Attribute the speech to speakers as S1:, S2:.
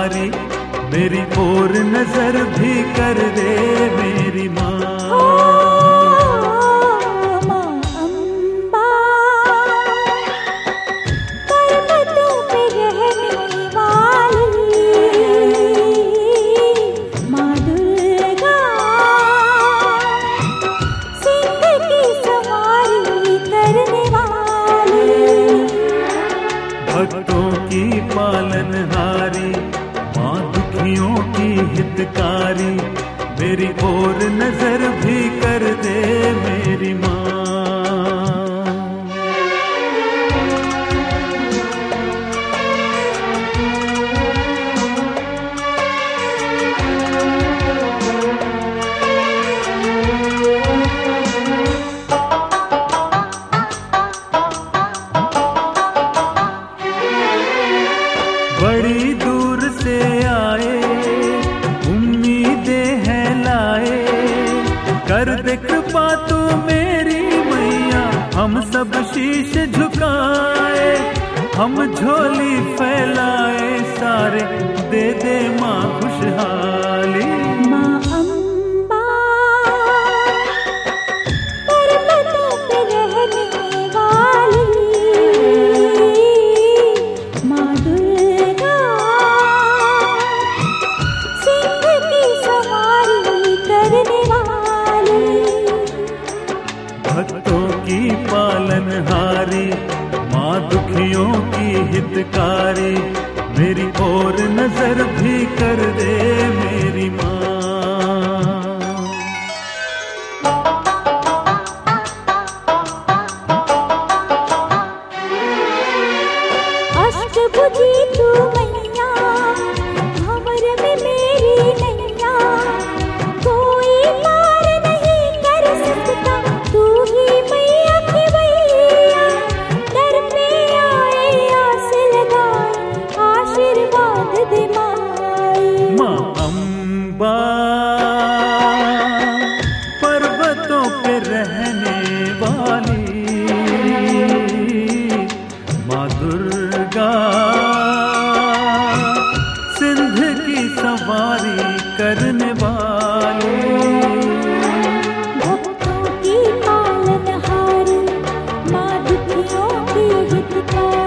S1: हारी, मेरी ओर नजर भी कर दे मेरी माँ। भक्तों की पालनहारी, माँ दुखियों की हितकारी, मेरी ओर नजर भी कर दे मेरी माँ। बड़ी दूर से आए, उम्मीदें हैं लाए, कर दे कृपा तू मेरी मैया, हम सब शीश झुकाए, हम झोली फैलाए सारे, दे दे माँ खुशहाली।
S2: माँ अम्बा पर्वतों पे रहने वाली, माँ दुर्गा सिंह की सवारी करने वाली।
S1: भक्तों की पालनहारी, माँ दुखियों की हितकारी, मेरी ओर नजर भी कर दे मेरी माँ।
S2: अष्टभुजी तू मैया, भंवर में मेरी नैया, कोई पार नहीं कर सकता, तू ही मैया की मैया। दर पे आए आस लगाए, आशीर्वाद दे माई।
S1: माँ अम्बा पर्वतों पे रहने वाली, माँ दुर्गा सिंध की सवारी करने वाली।
S2: भक्तों की पालनहारी, माँ दुखियों की हितकारी,